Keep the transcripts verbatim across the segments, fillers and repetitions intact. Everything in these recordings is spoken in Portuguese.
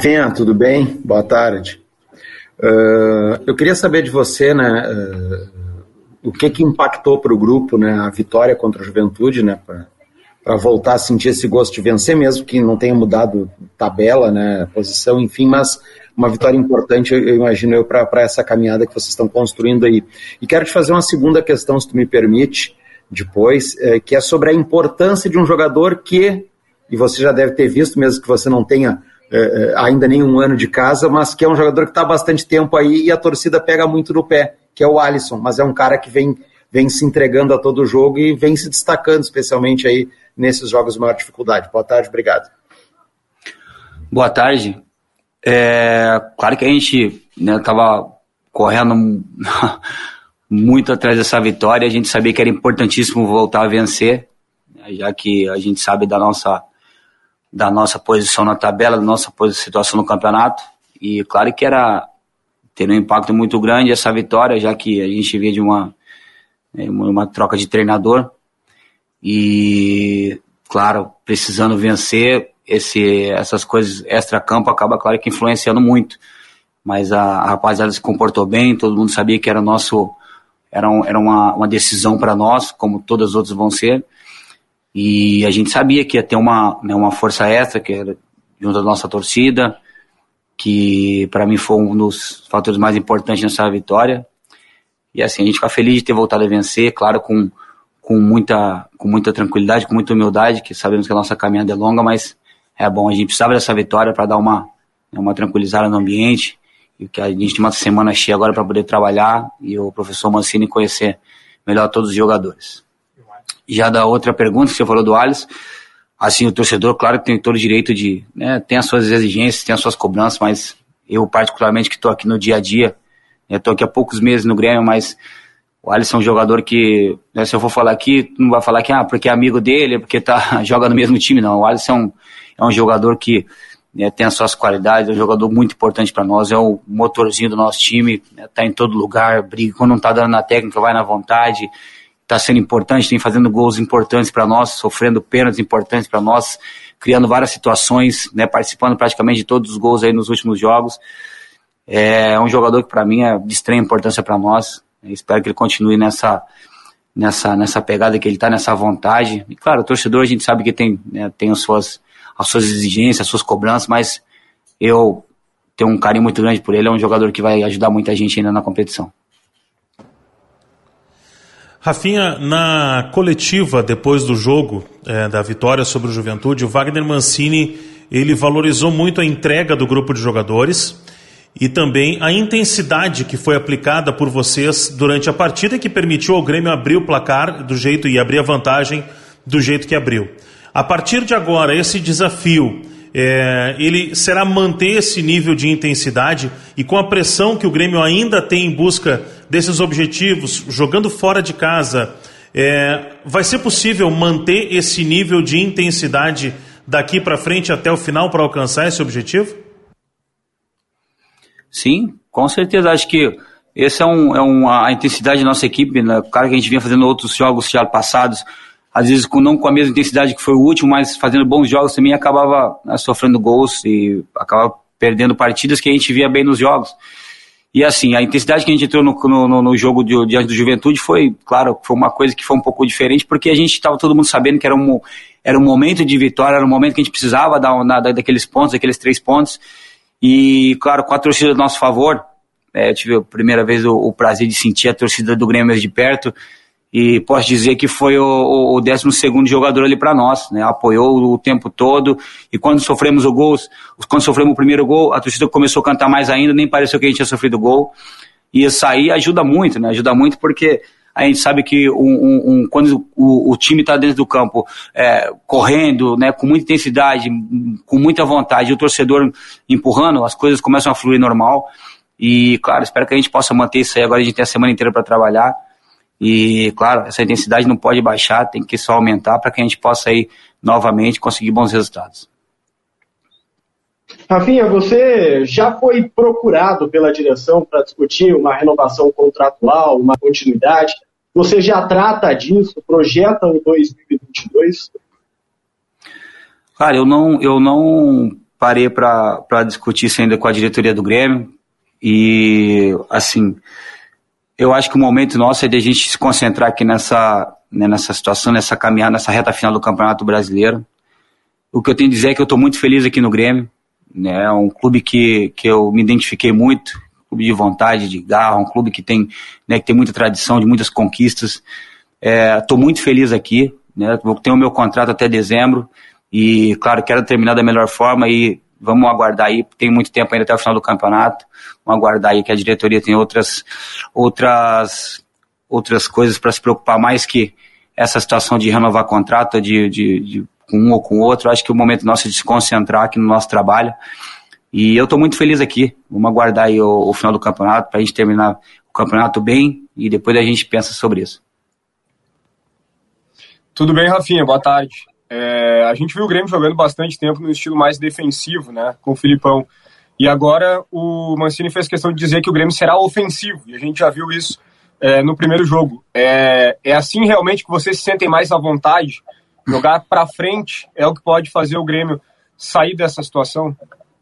Rafinha, tudo bem? Boa tarde. Uh, eu queria saber de você, né, uh, o que que impactou para o grupo, né, a vitória contra a Juventude, né, para voltar a sentir esse gosto de vencer, mesmo que não tenha mudado tabela, né, posição, enfim, mas uma vitória importante, eu imagino eu, para essa caminhada que vocês estão construindo aí. E quero te fazer uma segunda questão, se tu me permite, depois, é, que é sobre a importância de um jogador que, e você já deve ter visto, mesmo que você não tenha é, ainda nenhum ano de casa, mas que é um jogador que está há bastante tempo aí e a torcida pega muito no pé, que é o Alisson, mas é um cara que vem, vem se entregando a todo jogo e vem se destacando, especialmente aí nesses jogos de maior dificuldade. Boa tarde, obrigado. Boa tarde. É, claro que a gente estava, né, correndo muito atrás dessa vitória, a gente sabia que era importantíssimo voltar a vencer, já que a gente sabe da nossa, da nossa posição na tabela, da nossa situação no campeonato, e claro que era ter um impacto muito grande essa vitória, já que a gente via de uma, uma troca de treinador, e claro, precisando vencer, esse, essas coisas extra-campo acaba, claro, que influenciando muito, mas a, a rapaziada se comportou bem, todo mundo sabia que era nosso, era, um, era uma, uma decisão para nós, como todas as outras vão ser, e a gente sabia que ia ter uma, né, uma força extra, que era junto à nossa torcida, que para mim foi um dos fatores mais importantes nessa vitória, e assim, a gente fica feliz de ter voltado a vencer, claro, com, com, muita, com muita tranquilidade, com muita humildade, que sabemos que a nossa caminhada é longa, mas é bom, a gente precisava dessa vitória para dar uma, uma tranquilizada no ambiente, e que a gente tem uma semana cheia agora para poder trabalhar, e o professor Mancini conhecer melhor todos os jogadores. Já da outra pergunta que você falou do Alisson, assim, o torcedor, claro que tem todo o direito de, né, tem as suas exigências, tem as suas cobranças, mas eu particularmente que estou aqui no dia a dia, estou aqui há poucos meses no Grêmio, mas o Alisson é um jogador que, né, se eu for falar aqui, não vai falar que ah, porque é amigo dele, porque tá, joga no mesmo time, não. O Alisson é um, é um jogador que, né, tem as suas qualidades, é um jogador muito importante para nós, é o motorzinho do nosso time, né, tá em todo lugar, briga, quando não tá dando na técnica, vai na vontade, tá sendo importante, tem fazendo gols importantes para nós, sofrendo pênaltis importantes para nós, criando várias situações, né, participando praticamente de todos os gols aí nos últimos jogos. É um jogador que para mim é de extrema importância para nós. Eu espero que ele continue nessa, nessa, nessa pegada que ele está, nessa vontade. E claro, o torcedor a gente sabe que tem, né, tem as, suas, as suas exigências, as suas cobranças, mas eu tenho um carinho muito grande por ele, é um jogador que vai ajudar muita gente ainda na competição. Rafinha, na coletiva depois do jogo, é, da vitória sobre o Juventude, o Wagner Mancini, ele valorizou muito a entrega do grupo de jogadores e também a intensidade que foi aplicada por vocês durante a partida, que permitiu ao Grêmio abrir o placar do jeito e abrir a vantagem do jeito que abriu. A partir de agora, esse desafio, é, ele será manter esse nível de intensidade e com a pressão que o Grêmio ainda tem em busca desses objetivos, jogando fora de casa, é, vai ser possível manter esse nível de intensidade daqui para frente até o final para alcançar esse objetivo? Sim, com certeza. Acho que essa é, um, é uma, a intensidade da nossa equipe, né? Claro que a gente vinha fazendo outros jogos já passados, às vezes com, não com a mesma intensidade que foi o último, mas fazendo bons jogos também, acabava, né, sofrendo gols e acabava perdendo partidas que a gente via bem nos jogos. E assim, a intensidade que a gente entrou no, no, no jogo de, diante do Juventude foi, claro, foi uma coisa que foi um pouco diferente, porque a gente estava todo mundo sabendo que era um, era um momento de vitória, era um momento que a gente precisava da, da, daqueles pontos, daqueles três pontos. E, claro, com a torcida do nosso favor, é, eu tive a primeira vez o, o prazer de sentir a torcida do Grêmio de perto, e posso dizer que foi o, o décimo segundo jogador ali para nós, né? Apoiou o tempo todo, e quando sofremos o gol, quando sofremos o primeiro gol, a torcida começou a cantar mais ainda, nem pareceu que a gente tinha sofrido gol, e isso aí ajuda muito, né? Ajuda muito porque a gente sabe que um, um, um, quando o, o time está dentro do campo, é, correndo, né, com muita intensidade, com muita vontade, e o torcedor empurrando, as coisas começam a fluir normal. E, claro, espero que a gente possa manter isso aí. Agora a gente tem a semana inteira para trabalhar. E, claro, essa intensidade não pode baixar, tem que só aumentar para que a gente possa aí novamente conseguir bons resultados. Rafinha, você já foi procurado pela direção para discutir uma renovação contratual, uma continuidade? Você já trata disso? Projeta o dois mil e vinte e dois? Cara, eu não, eu não parei para discutir isso ainda com a diretoria do Grêmio. E, assim, eu acho que o momento nosso é de a gente se concentrar aqui nessa, né, nessa situação, nessa caminhada, nessa reta final do Campeonato Brasileiro. O que eu tenho a dizer é que eu estou muito feliz aqui no Grêmio. Né, é um clube que, que eu me identifiquei muito, um clube de vontade, de garra, um clube que tem, né, que tem muita tradição, de muitas conquistas. Estou é, muito feliz aqui, né, vou ter o meu contrato até dezembro e, claro, quero terminar da melhor forma e vamos aguardar aí, tem muito tempo ainda até o final do campeonato, vamos aguardar aí que a diretoria tem outras, outras, outras coisas para se preocupar mais que essa situação de renovar contrato, de, de, de com um ou com o outro. Acho que o momento nosso é de se concentrar aqui no nosso trabalho. E eu estou muito feliz aqui. Vamos aguardar aí o, o final do campeonato para a gente terminar o campeonato bem e depois a gente pensa sobre isso. Tudo bem, Rafinha? Boa tarde. É, a gente viu o Grêmio jogando bastante tempo no estilo mais defensivo, né, com o Filipão. E agora o Mancini fez questão de dizer que o Grêmio será ofensivo. E a gente já viu isso é, no primeiro jogo. É, é assim realmente que vocês se sentem mais à vontade? Jogar para frente é o que pode fazer o Grêmio sair dessa situação?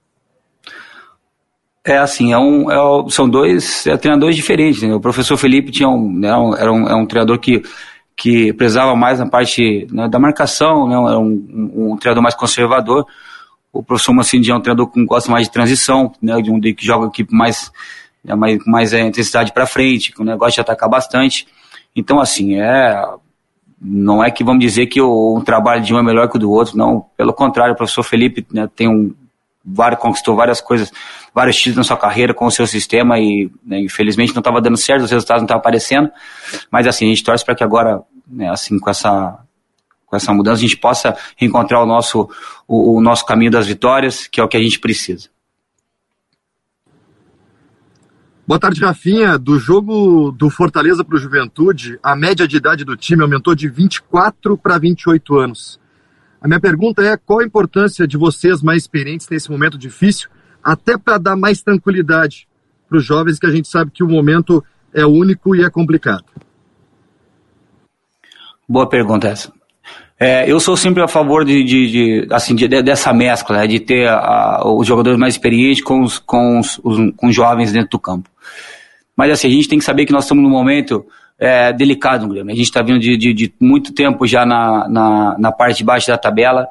É assim, é um, é, são dois é, treinadores diferentes. Né? O professor Felipe tinha um, né, um, era um, é um treinador que, que prezava mais na parte, né, da marcação, né? Era um, um, um treinador mais conservador. O professor Mancini é um treinador que gosta mais de transição, né, de um que joga a equipe mais, né, mais, mais é, intensidade para frente, que o negócio de atacar bastante. Então, assim, é... não é que vamos dizer que o, um trabalho de um é melhor que o do outro, não. Pelo contrário, o professor Felipe, né, tem um, vários, conquistou várias coisas, vários títulos na sua carreira com o seu sistema e, né, infelizmente não estava dando certo, os resultados não estavam aparecendo, mas assim, a gente torce para que agora, né, assim, com essa, com essa mudança, a gente possa reencontrar o nosso, o, o nosso caminho das vitórias, que é o que a gente precisa. Boa tarde, Rafinha. Do jogo do Fortaleza para o Juventude, a média de idade do time aumentou de vinte e quatro para vinte e oito anos. A minha pergunta é qual a importância de vocês mais experientes nesse momento difícil, até para dar mais tranquilidade para os jovens, que a gente sabe que o momento é único e é complicado. Boa pergunta essa. É, eu sou sempre a favor de, de, de, assim, de, de, dessa mescla, né, de ter a, os jogadores mais experientes com os, com, os, os, com os jovens dentro do campo. Mas assim, a gente tem que saber que nós estamos num momento é, delicado no Grêmio. A gente está vindo de, de, de muito tempo já na, na, na parte de baixo da tabela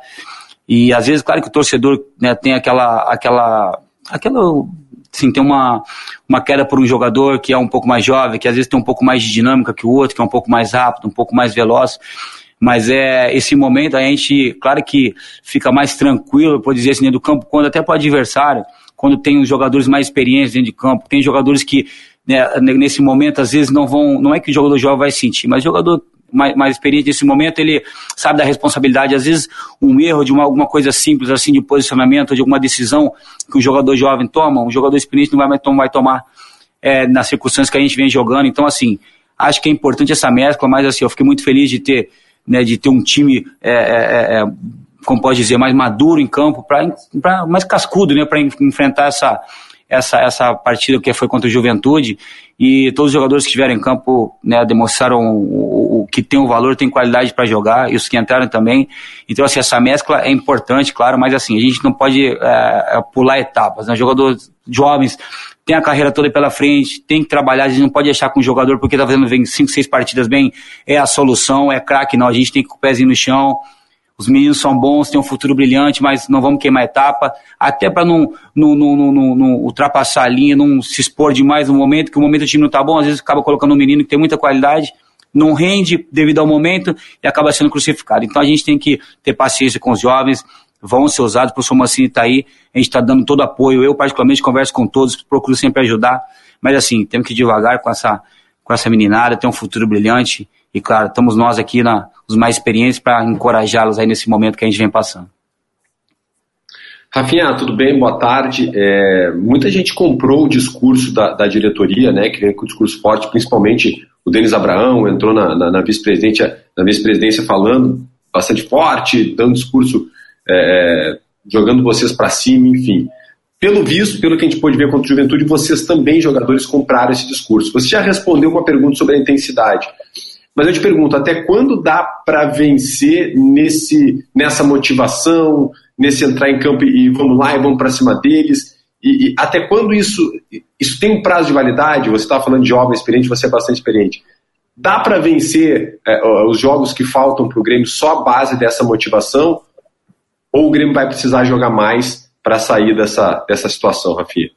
e às vezes, claro que o torcedor, né, tem aquela, aquela, aquela assim, tem uma, uma queda por um jogador que é um pouco mais jovem, que às vezes tem um pouco mais de dinâmica que o outro, que é um pouco mais rápido, um pouco mais veloz. Mas é esse momento a gente, claro que fica mais tranquilo, por dizer assim, dentro do campo, quando até para o adversário, quando tem os jogadores mais experientes dentro de campo, tem jogadores que, né, nesse momento às vezes não vão, não é que o jogador jovem vai sentir, mas o jogador mais, mais experiente nesse momento, ele sabe da responsabilidade, às vezes um erro de uma, alguma coisa simples assim de posicionamento, de alguma decisão que um jogador jovem toma, um jogador experiente não vai, não vai tomar é, nas circunstâncias que a gente vem jogando. Então assim, acho que é importante essa mescla, mas assim, eu fiquei muito feliz de ter, né, de ter um time, é, é, é, como pode dizer, mais maduro em campo, pra, pra, mais cascudo, né, para enfrentar essa, essa, essa partida que foi contra o Juventude. E todos os jogadores que estiveram em campo, né, demonstraram o, o que tem o valor, tem qualidade para jogar, e os que entraram também. Então, assim, essa mescla é importante, claro, mas assim, a gente não pode é, pular etapas, né? Jogadores jovens tem a carreira toda pela frente, tem que trabalhar, a gente não pode deixar com o jogador porque tá fazendo cinco, seis partidas bem, é a solução, é craque, não, a gente tem que ir com o pezinho no chão. Os meninos são bons, têm um futuro brilhante, mas não vamos queimar etapa, até para não, não, não, não, não, não ultrapassar a linha, não se expor demais no momento, que o momento do time não tá bom, às vezes acaba colocando um menino que tem muita qualidade, não rende devido ao momento e acaba sendo crucificado. Então a gente tem que ter paciência com os jovens, vão ser usados, o professor Mancini está aí, a gente está dando todo apoio, eu particularmente converso com todos, procuro sempre ajudar, mas assim, temos que ir devagar com essa, com essa meninada, tem um futuro brilhante, e claro, estamos nós aqui, na, os mais experientes, para encorajá-los aí nesse momento que a gente vem passando. Rafinha, tudo bem? Boa tarde. É, muita gente comprou o discurso da, da diretoria, né, que vem com o discurso forte, principalmente o Denis Abraão, entrou na, na, na vice-presidência, na vice-presidência falando bastante forte, dando discurso, é, jogando vocês para cima, enfim. Pelo visto, pelo que a gente pôde ver contra o Juventude, vocês também, jogadores, compraram esse discurso. Você já respondeu uma pergunta sobre a intensidade, mas eu te pergunto, até quando dá para vencer nesse, nessa motivação, nesse entrar em campo e, e vamos lá e vamos para cima deles? E, e até quando isso, isso tem um prazo de validade? Você estava falando de jovem experiente, você é bastante experiente. Dá para vencer é, os jogos que faltam para o Grêmio só à base dessa motivação? Ou o Grêmio vai precisar jogar mais para sair dessa, dessa situação, Rafinha?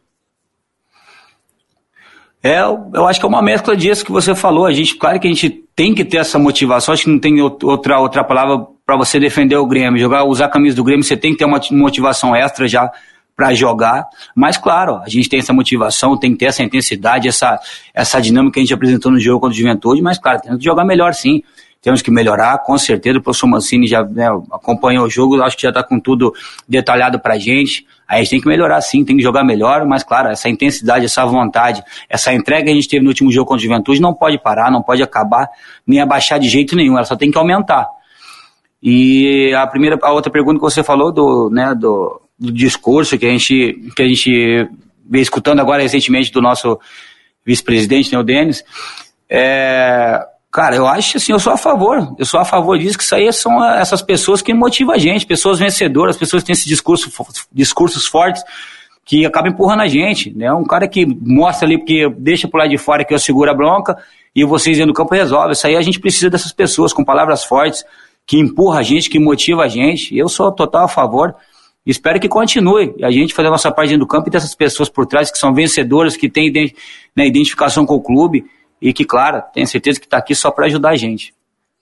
É, eu acho que é uma mescla disso que você falou. A gente, claro que a gente tem que ter essa motivação. Acho que não tem outra, outra palavra para você defender o Grêmio. Jogar, usar a camisa do Grêmio, você tem que ter uma motivação extra já para jogar, mas claro, a gente tem essa motivação, tem que ter essa intensidade, essa, essa dinâmica que a gente apresentou no jogo contra o Juventude, mas claro, temos que jogar melhor sim, temos que melhorar, com certeza. O professor Mancini já, né, acompanhou o jogo, acho que já está com tudo detalhado pra gente. Aí a gente tem que melhorar sim, tem que jogar melhor, mas claro, essa intensidade, essa vontade, essa entrega que a gente teve no último jogo contra o Juventude não pode parar, não pode acabar, nem abaixar de jeito nenhum, ela só tem que aumentar. E a primeira, a outra pergunta que você falou do, né, do, do discurso que a gente, que a gente veio escutando agora recentemente do nosso vice-presidente, né, o Denis, é, cara, eu acho assim, eu sou a favor, eu sou a favor disso, que isso aí são essas pessoas que motivam a gente, pessoas vencedoras, pessoas que têm esse discurso, discursos fortes, que acabam empurrando a gente, né, um cara que mostra ali, porque deixa pro lado de fora que eu seguro a bronca, e vocês dentro do campo resolve. Isso aí a gente precisa dessas pessoas com palavras fortes, que empurra a gente, que motiva a gente. Eu sou total a favor, espero que continue a gente fazer a nossa parte dentro do campo e dessas pessoas por trás que são vencedoras, que têm, né, identificação com o clube e que, claro, tenho certeza que está aqui só para ajudar a gente.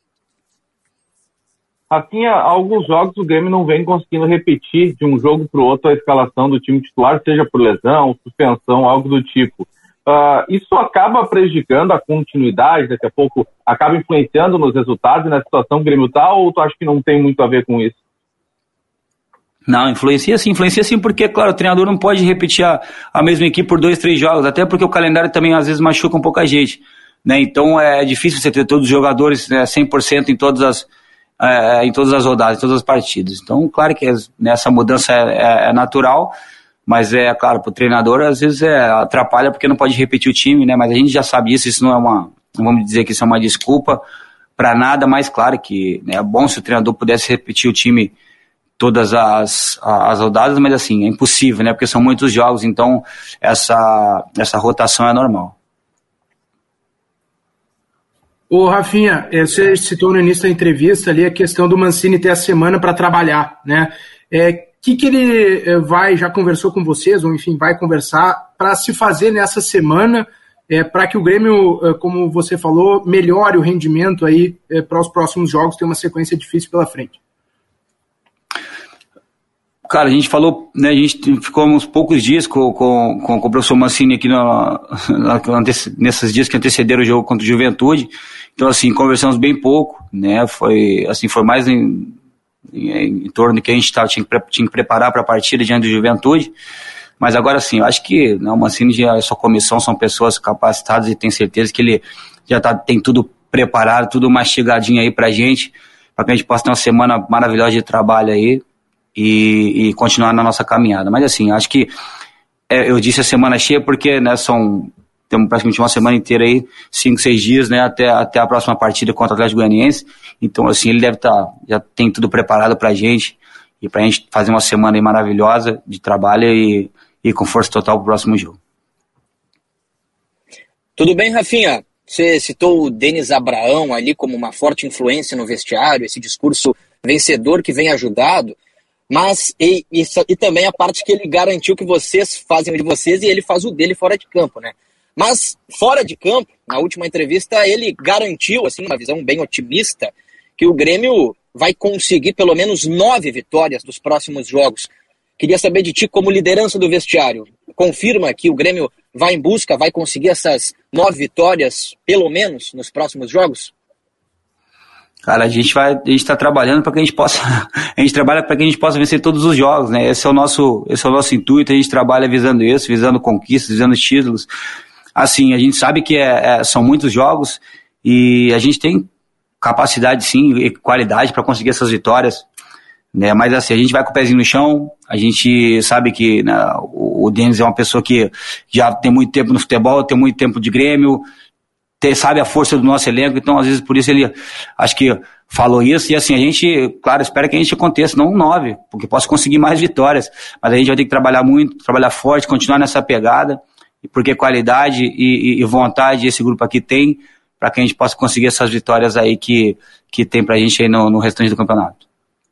Rafinha, há alguns jogos o Grêmio não vem conseguindo repetir de um jogo para o outro a escalação do time titular, seja por lesão, suspensão, algo do tipo. Uh, isso acaba prejudicando a continuidade, daqui a pouco acaba influenciando nos resultados e na situação que o Grêmio está, ou tu acha que não tem muito a ver com isso? Não, influencia sim, influencia sim, porque, claro, o treinador não pode repetir a, a mesma equipe por dois, três jogos, até porque o calendário também às vezes machuca um pouco a gente, né? Então é difícil você ter todos os jogadores, né, cem por cento em todas as, é, em todas as rodadas, em todas as partidas. Então, claro que essa mudança é, é, é natural, mas é claro, para o treinador às vezes é, atrapalha porque não pode repetir o time, né? Mas a gente já sabe isso, isso não é uma, não vamos dizer que isso é uma desculpa para nada, mas claro que, né, é bom se o treinador pudesse repetir o time todas as, as rodadas, mas assim, é impossível, né? Porque são muitos jogos, então essa, essa rotação é normal. Ô Rafinha, você citou no início da entrevista ali a questão do Mancini ter a semana para trabalhar, né? É, que que ele vai, já conversou com vocês, ou enfim, vai conversar para se fazer nessa semana, é, para que o Grêmio, como você falou, melhore o rendimento aí é, para os próximos jogos, tem uma sequência difícil pela frente? Cara, a gente falou, né, a gente ficou uns poucos dias com, com, com, com o professor Mancini aqui no, nesses dias que antecederam o jogo contra o Juventude, então assim, conversamos bem pouco, né, foi, assim, foi mais em, em, em torno do que a gente tava, tinha, que, tinha que preparar para a partida diante do Juventude, mas agora sim, eu acho que, né, o Mancini e a sua comissão são pessoas capacitadas e tenho certeza que ele já tá, tem tudo preparado, tudo mastigadinho aí pra gente, para que a gente possa ter uma semana maravilhosa de trabalho aí, E, e continuar na nossa caminhada. Mas assim, acho que é, eu disse a semana cheia porque, né, são, temos praticamente uma semana inteira aí, cinco, seis dias, né, até, até a próxima partida contra o Atlético Goianiense. Então assim, ele deve estar, tá, já tem tudo preparado pra gente e pra gente fazer uma semana aí maravilhosa de trabalho e, e com força total pro próximo jogo. Tudo bem, Rafinha? Você citou o Denis Abraão ali como uma forte influência no vestiário, esse discurso vencedor que vem ajudado. Mas, e, e, e também a parte que ele garantiu que vocês fazem o de vocês e ele faz o dele fora de campo, né? Mas, fora de campo, na última entrevista, ele garantiu, assim, uma visão bem otimista, que o Grêmio vai conseguir pelo menos nove vitórias dos próximos jogos. Queria saber de ti, como liderança do vestiário, confirma que o Grêmio vai em busca, vai conseguir essas nove vitórias, pelo menos, nos próximos jogos? Cara, a gente vai, a gente tá trabalhando para que a gente possa, a gente trabalha para que a gente possa vencer todos os jogos, né? Esse é o nosso, esse é o nosso intuito, a gente trabalha visando isso, visando conquistas, visando títulos. Assim, a gente sabe que é, é, são muitos jogos e a gente tem capacidade, sim, e qualidade para conseguir essas vitórias, né? Mas assim, a gente vai com o pezinho no chão, a gente sabe que, né, o, o Denis é uma pessoa que já tem muito tempo no futebol, tem muito tempo de Grêmio, ter, sabe a força do nosso elenco, então às vezes por isso ele, acho que falou isso, e assim, a gente, claro, espera que a gente aconteça, não um nove, porque posso conseguir mais vitórias, mas a gente vai ter que trabalhar muito, trabalhar forte, continuar nessa pegada, porque qualidade e, e, e vontade esse grupo aqui tem, para que a gente possa conseguir essas vitórias aí que, que tem pra gente aí no, no restante do campeonato.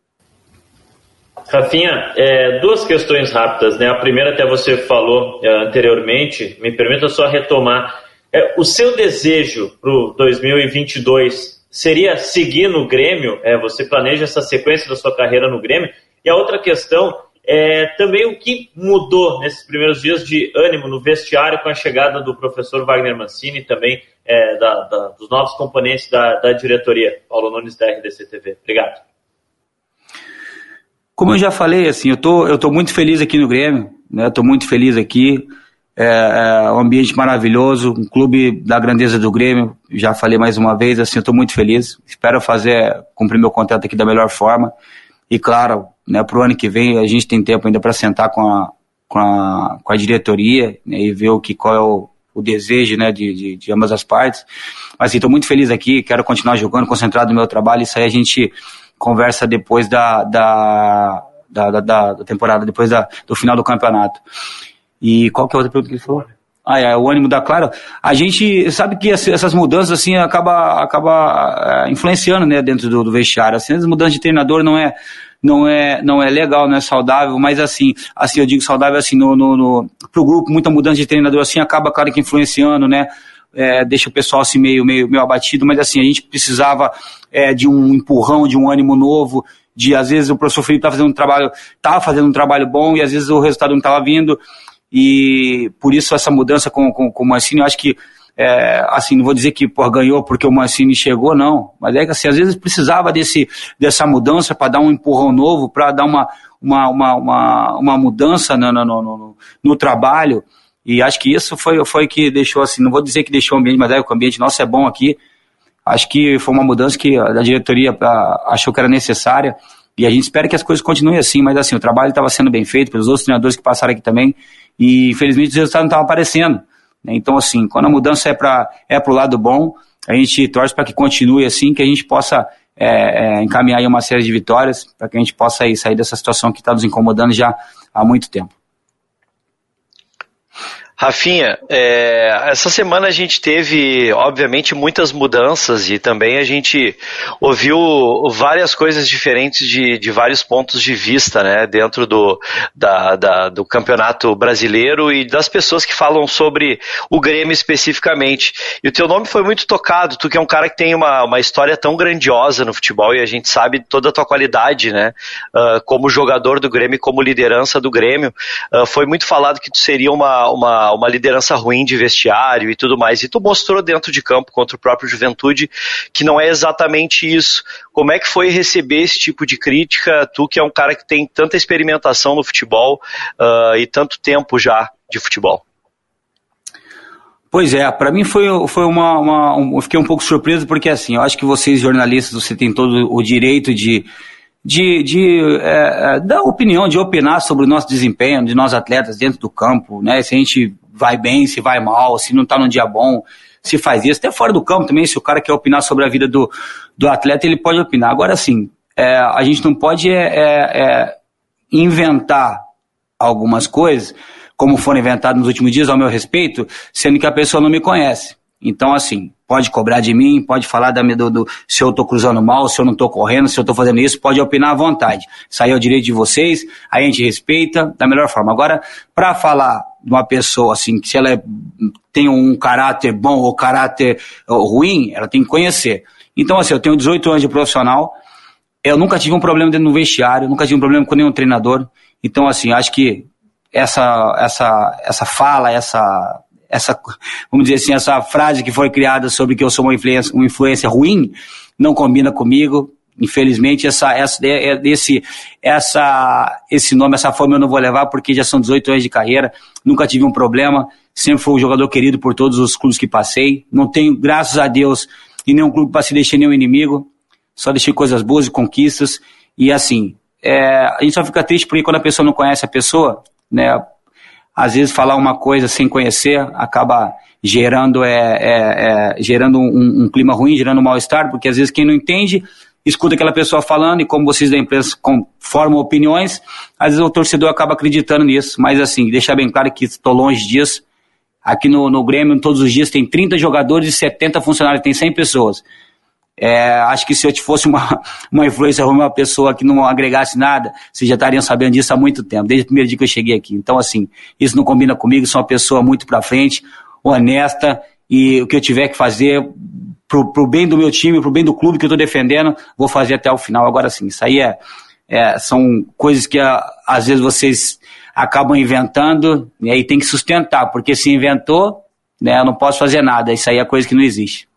Rafinha, é, duas questões rápidas, né? A primeira até você falou é, anteriormente, me permita só retomar. É, o seu desejo para o dois mil e vinte e dois seria seguir no Grêmio? É, você planeja essa sequência da sua carreira no Grêmio? E a outra questão é também o que mudou nesses primeiros dias de ânimo no vestiário com a chegada do professor Wagner Mancini e também é, da, da, dos novos componentes da, da diretoria. Paulo Nunes, da R D C T V. Obrigado. Como eu já falei, assim, eu tô, eu tô muito feliz aqui no Grêmio, né? Eu tô muito feliz aqui. É, é um ambiente maravilhoso, um clube da grandeza do Grêmio, já falei mais uma vez, assim, eu estou muito feliz, espero fazer, cumprir meu contrato aqui da melhor forma, e claro, né, para o ano que vem a gente tem tempo ainda para sentar com a, com a, com a diretoria, né, e ver o que, qual é o, o desejo, né, de, de, de ambas as partes, mas estou assim, muito feliz aqui, quero continuar jogando, concentrado no meu trabalho, isso aí a gente conversa depois da, da, da, da, da temporada, depois da, do final do campeonato. E qual que é a outra pergunta que ele falou? Ah, é, o ânimo da Claro. A gente sabe que essas mudanças, assim, acaba, acaba é, influenciando, né, dentro do, do vestiário. Assim, as mudanças de treinador não é, não é, não é legal, não é saudável, mas assim, assim eu digo saudável, assim, no, no, no, pro grupo, muita mudança de treinador, assim, acaba, claro, que influenciando, né, é, deixa o pessoal, assim, meio, meio, meio abatido, mas assim, a gente precisava é, de um empurrão, de um ânimo novo, de, às vezes, o professor Felipe tá fazendo um trabalho, tava fazendo um trabalho bom, e às vezes o resultado não tava vindo. E por isso essa mudança com, com, com o Mancini, eu acho que, é, assim, não vou dizer que pô, ganhou porque o Mancini chegou, não, mas é que assim, às vezes precisava desse, dessa mudança para dar um empurrão novo, para dar uma, uma, uma, uma, uma mudança no, no, no, no, no trabalho, e acho que isso foi, foi que deixou, assim, não vou dizer que deixou o ambiente, mas é que o ambiente nosso é bom aqui, acho que foi uma mudança que a diretoria a, achou que era necessária, e a gente espera que as coisas continuem assim, mas assim, o trabalho estava sendo bem feito pelos outros treinadores que passaram aqui também, e infelizmente os resultados não estavam aparecendo. Né? Então, assim, quando a mudança é para é pro lado bom, a gente torce para que continue assim, que a gente possa é, é, encaminhar aí uma série de vitórias, para que a gente possa aí, sair dessa situação que está nos incomodando já há muito tempo. Rafinha, é, essa semana a gente teve, obviamente, muitas mudanças e também a gente ouviu várias coisas diferentes de, de vários pontos de vista, né, dentro do, da, da, do Campeonato Brasileiro e das pessoas que falam sobre o Grêmio especificamente. E o teu nome foi muito tocado, tu que é um cara que tem uma, uma história tão grandiosa no futebol e a gente sabe toda a tua qualidade, né, uh, como jogador do Grêmio, como liderança do Grêmio. Uh, foi muito falado que tu seria uma, uma uma liderança ruim de vestiário e tudo mais, e tu mostrou dentro de campo contra o próprio Juventude que não é exatamente isso. Como é que foi receber esse tipo de crítica, tu que é um cara que tem tanta experimentação no futebol uh, e tanto tempo já de futebol? Pois é, para mim foi, foi uma, uma um, eu fiquei um pouco surpreso porque assim, eu acho que vocês jornalistas, você tem todo o direito de de, de é, dar opinião, de opinar sobre o nosso desempenho, de nós atletas dentro do campo, né? Se a gente vai bem, se vai mal, se não está num dia bom, se faz isso, até fora do campo também, se o cara quer opinar sobre a vida do, do atleta, ele pode opinar. Agora sim, é, a gente não pode é, é, inventar algumas coisas, como foram inventadas nos últimos dias, ao meu respeito, sendo que a pessoa não me conhece. Então, assim, pode cobrar de mim, pode falar da, do, do, se eu tô cruzando mal, se eu não tô correndo, se eu tô fazendo isso, pode opinar à vontade. Isso aí é o direito de vocês, a gente respeita da melhor forma. Agora, para falar de uma pessoa, assim, que se ela é, tem um caráter bom ou caráter ruim, ela tem que conhecer. Então, assim, eu tenho dezoito anos de profissional, eu nunca tive um problema dentro do vestiário, nunca tive um problema com nenhum treinador. Então, assim, acho que essa, essa, essa fala, essa... essa, vamos dizer assim, essa frase que foi criada sobre que eu sou uma influência, uma influência ruim, não combina comigo. Infelizmente, essa, essa, esse, essa, esse nome, essa forma eu não vou levar, porque já são dezoito anos de carreira, nunca tive um problema, sempre fui um jogador querido por todos os clubes que passei, não tenho, graças a Deus, em nenhum clube para se deixar nenhum inimigo, só deixei coisas boas e conquistas, e assim, é, a gente só fica triste porque quando a pessoa não conhece a pessoa, né, às vezes falar uma coisa sem conhecer acaba gerando, é, é, é, gerando um, um clima ruim, gerando um mal-estar, porque às vezes quem não entende escuta aquela pessoa falando, e como vocês da imprensa formam opiniões, às vezes o torcedor acaba acreditando nisso. Mas assim, deixar bem claro que estou longe disso. Aqui no, no Grêmio, todos os dias, tem trinta jogadores e setenta funcionários, tem cem pessoas. É, acho que se eu fosse uma, uma influência, uma pessoa que não agregasse nada, vocês já estariam sabendo disso há muito tempo, desde o primeiro dia que eu cheguei aqui. Então, assim, isso não combina comigo, sou uma pessoa muito pra frente, honesta, e o que eu tiver que fazer pro, pro bem do meu time, pro bem do clube que eu estou defendendo, vou fazer até o final. Agora sim, isso aí é, é, são coisas que a, às vezes vocês acabam inventando, e aí tem que sustentar, porque se inventou, né, eu não posso fazer nada, isso aí é coisa que não existe.